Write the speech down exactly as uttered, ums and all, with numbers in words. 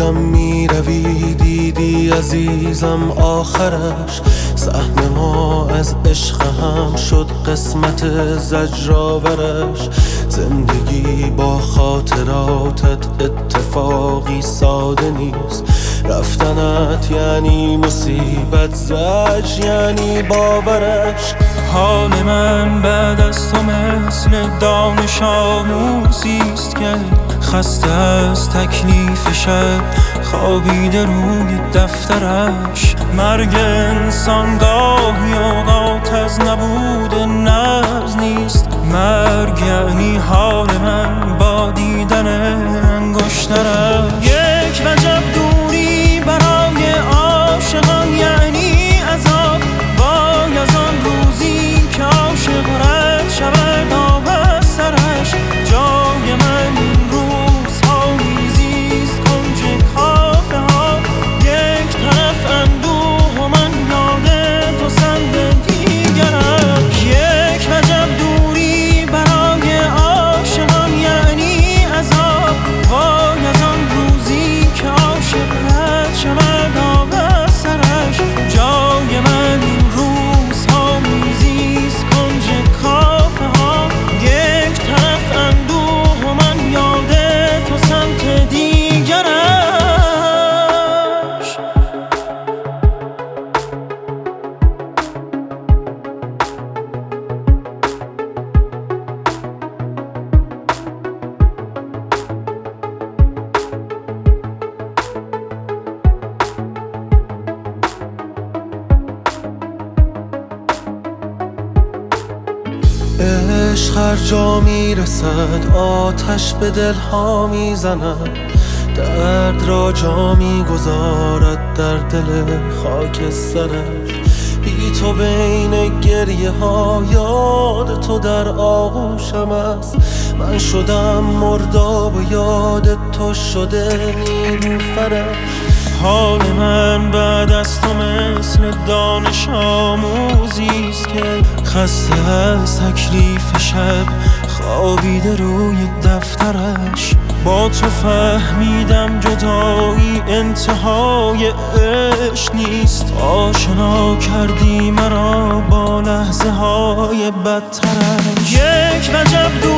دیدم میروی، دیدی عزیزم آخرش. سهم ما از عشق هم شد قسمت زجرآورش. زندگی با خاطراتت اتفاقی ساده نیست. رفتنت یعنی مصیبت، زج یعنی باورش. حال من بعد از تو مثل دانش آموزیست که خسته از تکلیف شب، خوابیده روی دفترش. مرگ انسان گاهی اوقات از نبود نبض نیست. مرگ یعنی حال من با دیدن انگشترش. یک وجب دوری برای عاشقان یعنی عذاب. وای از آن روزی که عاشق رد شود آب از سرش. جای من این روزها میزیست کنج کافه ها. یک طرف اندوه و من یاد تو سمت دیگرش. یک وجب دوری برای عاشقان یعنی عذاب. وای از آن روزی که عاشق رد شود آب از سرش. جای من این روزها میزیست کنج کافه ها. یک طرف اندوه و من یاد تو سمت دیگرش. عشق هر جا میرسد آتش به دلها میزند. درد را جا میگذارد در دل خاک سرش. بی تو بین گریه ها یاد تو در آغوشم است. من شدم مرداب و یاد تو شده نیلوفرش. حال من بعد از تو مثل دانش آموزیست که خسته از تکلیف شب، خوابیده روی دفترش. با تو فهمیدم جدایی انتهای عشق نیست. آشنا کردی مرا با لحظه های بدترش. یک وجب